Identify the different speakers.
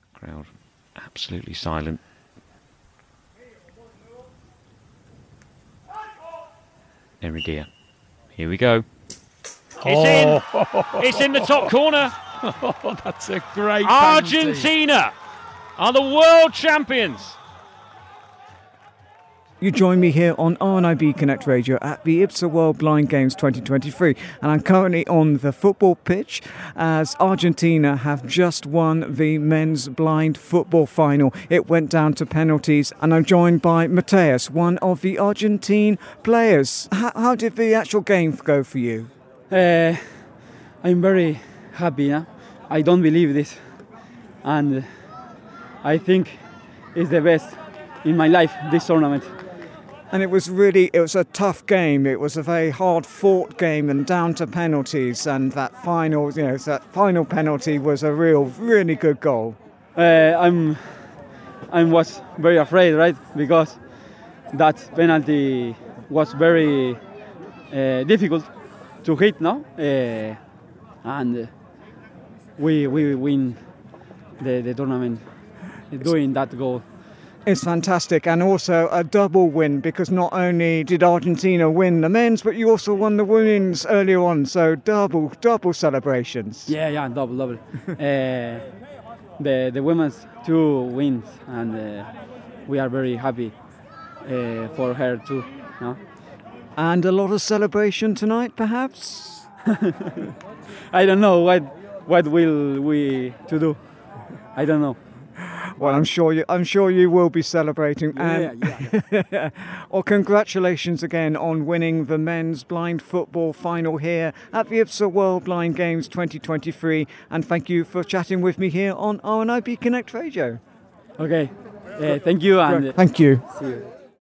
Speaker 1: Crowd absolutely silent. Enridia. Here we go. It's in! It's in the top corner!
Speaker 2: Oh, that's a great
Speaker 1: Argentina are the world champions!
Speaker 3: You join me here on RNIB Connect Radio at the IBSA World Blind Games 2023, and I'm currently on the football pitch as Argentina have just won the men's blind football final. It went down to penalties, and I'm joined by Mateus, one of the Argentine players. How did the actual game go for you?
Speaker 4: I'm very happy. Yeah? I don't believe this, and I think it's the best in my life, this tournament.
Speaker 3: And it was a tough game. It was a very hard-fought game and down to penalties. And that final penalty was a really good goal.
Speaker 4: I was very afraid, right? Because that penalty was very difficult to hit, no? And we win the tournament doing that goal.
Speaker 3: It's fantastic, and also a double win, because not only did Argentina win the men's, but you also won the women's earlier on, so double celebrations.
Speaker 4: Yeah, double. The women's 2 wins, and we are very happy for her too. No?
Speaker 3: And a lot of celebration tonight, perhaps?
Speaker 4: I don't know what will we to do. I don't know.
Speaker 3: Well, I'm sure you will be celebrating.
Speaker 4: Yeah.
Speaker 3: Well, congratulations again on winning the men's blind football final here at the IBSA World Blind Games 2023. And thank you for chatting with me here on RNIB Connect Radio.
Speaker 4: Okay. Thank you. And
Speaker 3: thank you.
Speaker 4: See you.